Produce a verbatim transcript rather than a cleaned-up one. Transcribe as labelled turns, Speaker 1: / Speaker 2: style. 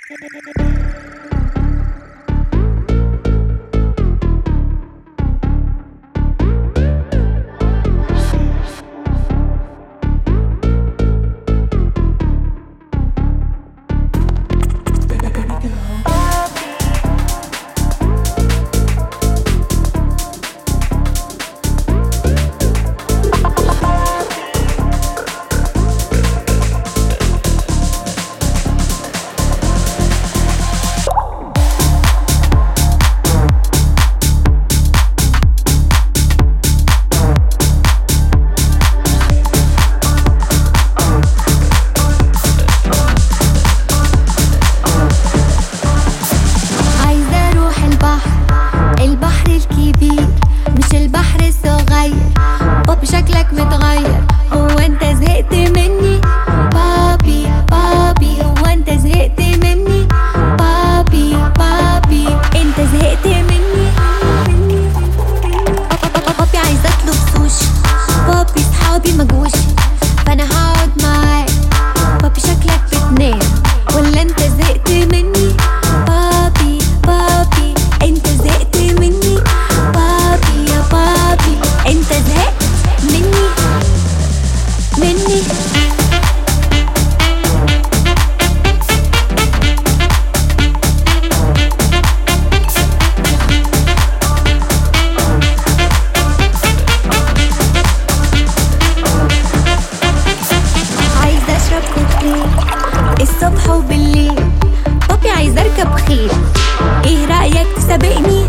Speaker 1: بابي شكلك متغير، هو انت زهقت مني؟ بابي بابي هو انت زهقت مني؟ بابي بابي انت زهقت مني؟ بابي عايزة اطلب سوشي، بابي صحابي مجوش فانا هقعد معاك. بابي شكلك بتنام ولا انت زهقت مني؟ بابي بابي انت زهقت مني؟ بابي يا بابي انت زهقت مني مني عايزة اشرب كوكتيل الصبح وبالليل. بابي عايزة اركب خيل، ايه رأيك تسابقني؟